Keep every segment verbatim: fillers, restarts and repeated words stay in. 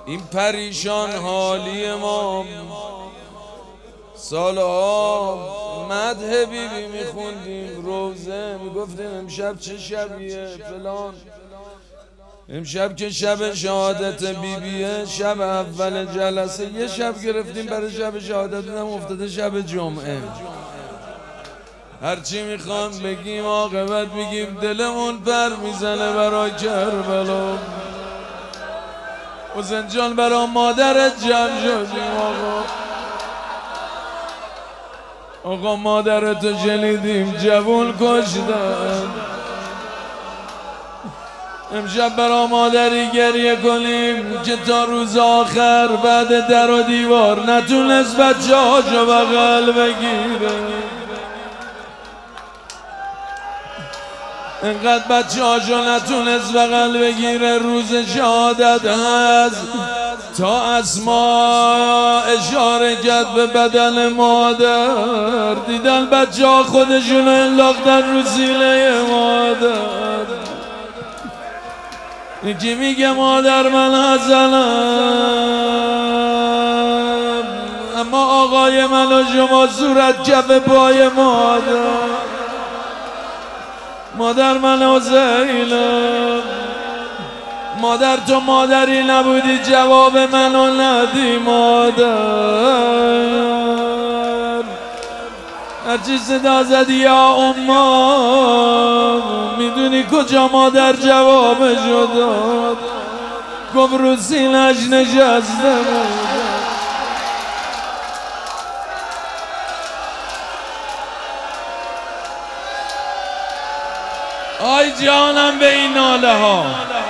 این پریشان حالی ما سالها مدح بی بی میخوندیم، روزه میگفتیم امشب چه شبیه فلان، امشب که شب شهادت بی بیه، شب اول جلسه یه شب گرفتیم برای شب شهادت، هم افتاده شب جمعه. هرچی میخوام بگیم عاقبت میگیم دلمون پر میزنه برای کربلا. حسین جان برای مادرت جمع شدیم آقا، آقا مادرتو شنیدیم جوون کشتن، امشب برا مادری گریه کنیم که تا روز آخر بعد در و دیوار نتونست بچه هاشو بغل بگیره. انقدر بچه هاشو نتونست بغل بگیره، روز شهادت هست تا اسما اشاره کرد به بدن مادر، دیدن بچه ها خودشونو انداختن رو سینه مادر. یکی میگه مادر من حسنم، اما آقای من و شما صورت کف پای مادر. مادر من حسینم، مادر تو مادری نبودی جواب منو ندی مادر. هرچی صدا زدی یا امام، میدونی کجا مادر جوابشو داد؟ گفت رو سینه‌اش نشسته. آی جانم به این ناله ها،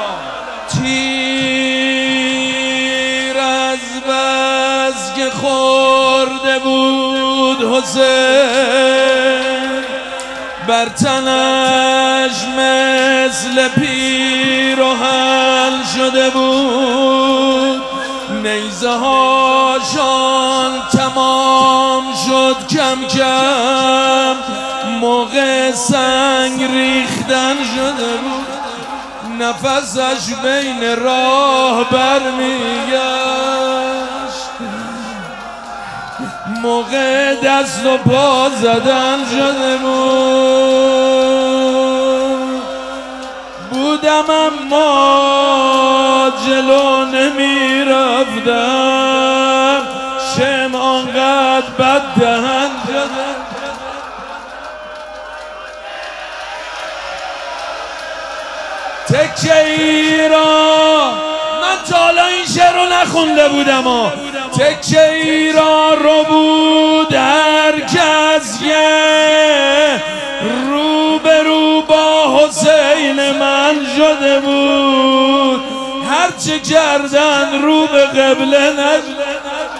تیر از بس که خورده بود حسین، بر تنش مثل پیراهن شده بود، نیزه هاشان تمام شد کم کم، موقع سنگ ریختن شده بود، نفسش بین راه برمیگشت، موقع دست و پا زدن شده بود. بودم اما جلو نمی رفتم، شم آنقدر بد دهن شده. تکه ای را من تا حالا این شعر رو نخونده بودم و تکه ای را رو بود هر کس که رو به رو با حسین من شده بود، هرچه کردن رو به قبله نشده،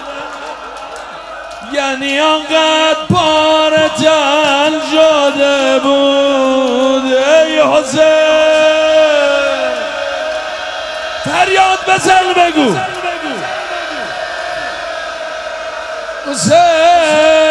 یعنی آنقدر پاره تن شده بود. ای حسین فریاد بزن بگو حسین